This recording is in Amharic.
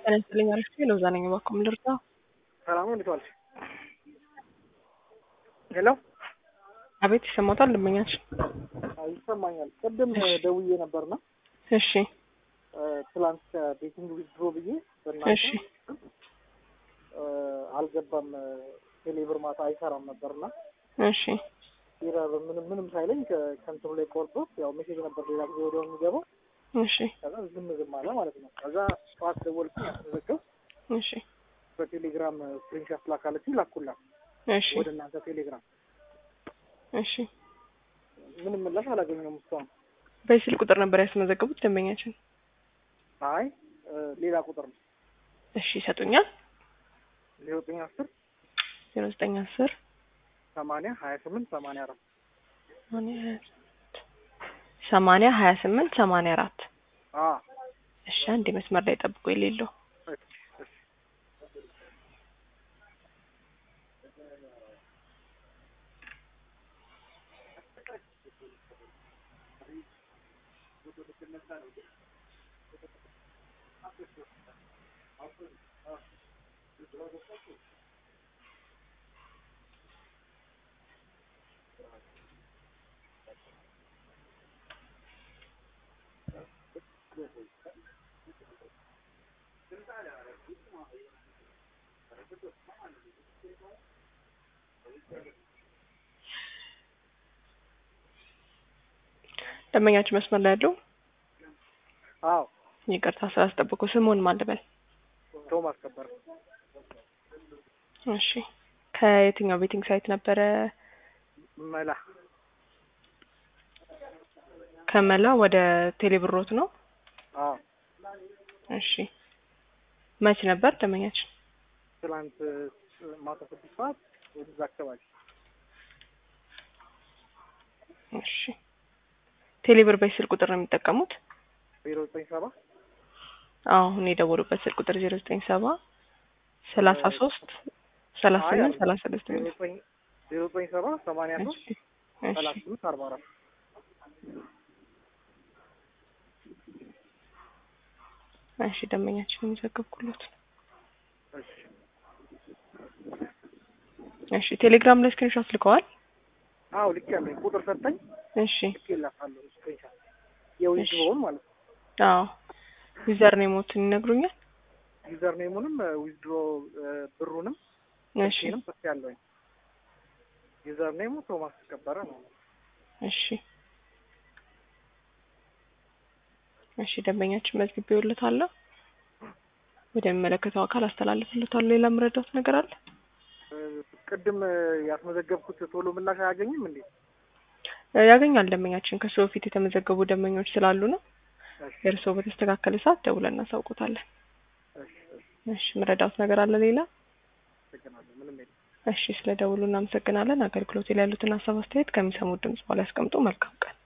ተነስተልኝ አርፍቴ ነው ዛነኝ ባኩም ልርታ ሰላም ነው ልቷል። ሄሎ አቤት ይሰማታል ልመኛች ይሰማኛል። ቅድም ደውዬ ነበርና እሺ ትላንት ቤቲንግ ዊዝድሮ ብዬ እሺ አልገባም ቴሌብር ማታ አይሰራም ነበርና እሺ ኢረር ምንም ሳይለኝ ከንትሩ ላይ ቆርጦ ያው ሜሴጅ ነበር ሌላ ጊዜ ወዲያው የሚገባው እሺ ከዛ ዝም አለ ማለት ነው። ከዛ ጠዋት ደወልኩኝ አስመዘገብ እሺ በቴሌግራም ስክሪንሾት ላካለችኝ ላኩላት እሺ ወደ እናንተ ቴሌግራም እሺ ምንም ምላሽ አላገኘሁም እስካሁን። በስልክ ቁጥር ነበር ያስመዘገቡት ደንበኛችን? አይ ሌላ ቁጥር ነው። እሺ ይሰጡኛል? 0910 0910 80 28 84 80 28 84 አዎ እሺ አንዴ መስመር ላይ ጠብቆ የሌለው ደንበኛችን መስመር ላይ ያለው? አዎ ይቅርታ ስላስጠበቁ ስሙን ማን ልበል? ቶማስ ከበረ። እሺ ከየትኛው ቤቲንግ ሳይት ነበረ? መላ ከመላ ወደ ቴሌብሮት ነው? አዎ እሺ መች ነበር ደንበኛችን? ትላንት ማታ 6 ሰዓት ወደዛ አካባቢ። እሺ ቴሌብር በስልክ ቁጥር ነው የሚጠቀሙት? 097 አሁን የደወሉበት ስልክ ቁጥር 097 33 38 36 ነው። 097 83 38 44 እሺ ደንበኛችን የሚዘገብኩለት። እሺ ቴሌግራም ላይ ስክሪንሾት ልከዋል? አዎ ልኬያለሁ። ቁጥር ሰጠኝ። እሺ ልኬላታለሁ ስክሪንሾት የዊዝድሮውን ማለት ነው። አዎ ዩዘር ኔሞትን ይነግሩኛል? ዩዘር ኔሙንም ዊዝድሮ ብሩንም እሺንም ጽፌያለሁ። ዩዘር ኔሙ ቶማስ ከበረ ነው። እሺ እሺ ደንበኛችን መዝግቤውለታለሁ። ወደሚመለከተው አካል አስተላልፍለታለሁ። ሌላ ምረዳት ነገር አለ? ቅድም ያስመዘገብኩት ቶሎ ምላሽ አያገኝም እንዴ? ያገኛል ደንበኛችን። ከሱ በፊት የተመዘገቡ ደንበኞች ስላሉ ነው። እርሶ በተስተካከለ ሰዓት ደውለን እናሳውቁታለን። እሺ ምረዳት ነገር አለ ሌላ? እሺ ስለደውሉ እናመሰግናለን። አገልግሎት ላይ ያሉትን ሀሳብ አስተያየት ከሚሰሙት ድምጽ በኋላ ያስቀምጡ። መልካም ቀን።